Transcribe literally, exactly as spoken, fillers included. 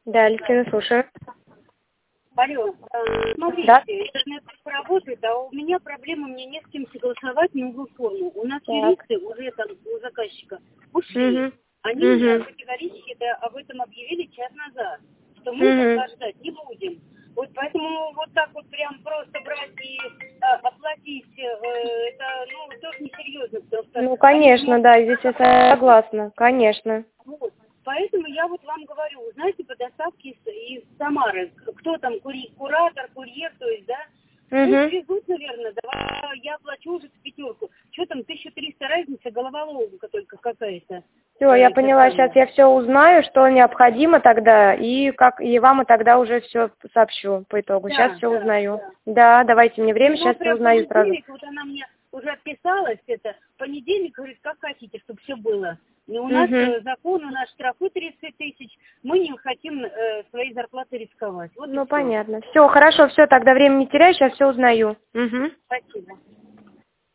Да, Алексей, слушаю. Алло, э, смотрите, Да? интернет работает, а у меня проблема, мне не с кем согласовать новую форму. У нас Так. юристы уже там у заказчика ушли. Угу. Они мне Угу. категорически это, об этом объявили час назад, что мы Угу. пока ждать не будем. Вот поэтому вот так вот прям просто брать и э, оплатить, э, это, ну, тоже несерьезно, потому что Ну, конечно, они да, здесь я согласна, конечно. вот. Поэтому я вот вам говорю, знаете, по доставке из, из Самары, кто там, кури, куратор, курьер, то есть, да, пусть Угу. везут, наверное, давай я плачу уже в пятерку. Что там, тысяча триста разница, головоломка только какая-то. Все, я Это поняла, сейчас самое. я все узнаю, что необходимо тогда, и как и вам и тогда уже все сообщу по итогу. Сейчас Да, все да, узнаю. да. Да, давайте мне время, Ну, сейчас все прям узнаю сразу. понедельник, вот она мне уже отписалась, это, понедельник, говорит, как хотите, чтобы все было. И у нас Угу. э, закон, у нас штрафы тридцать тысяч, мы не хотим э, своей зарплаты рисковать. Вот и Ну, все. понятно. Все, хорошо, все, тогда время не теряю, сейчас все узнаю. Угу. Спасибо.